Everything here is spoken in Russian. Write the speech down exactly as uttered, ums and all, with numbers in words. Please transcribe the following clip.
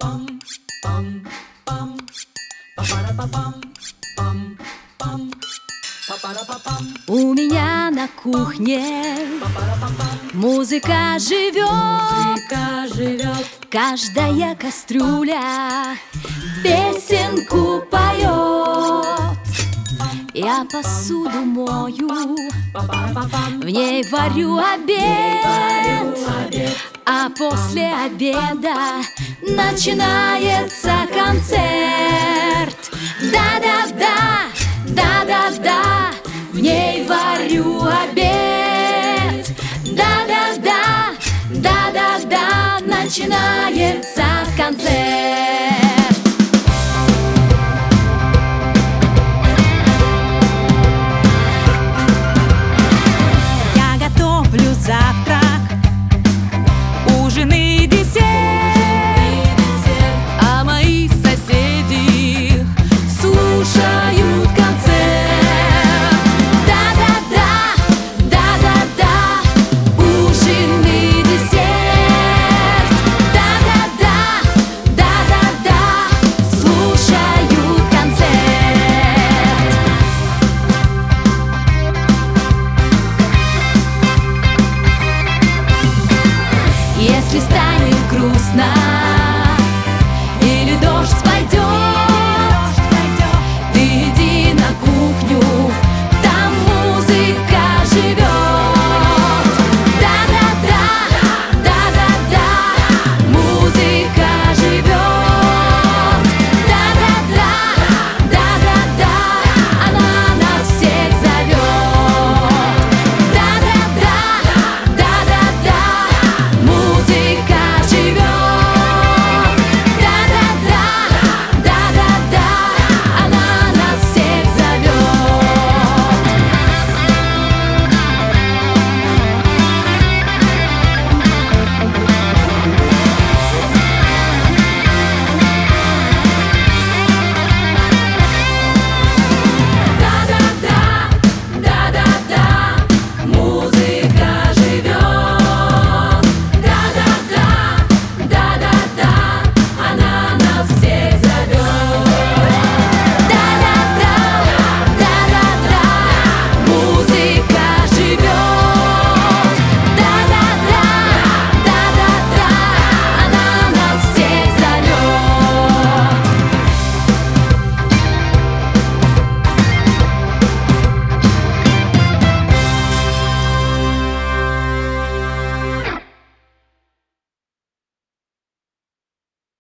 У меня на кухне музыка живет, музыка живет. Каждая кастрюля песенку поет. Я посуду мою, в ней варю обед, а после обеда начинается концерт. Да-да-да, да-да-да, в ней варю обед. Да-да-да, да-да-да, начинается концерт.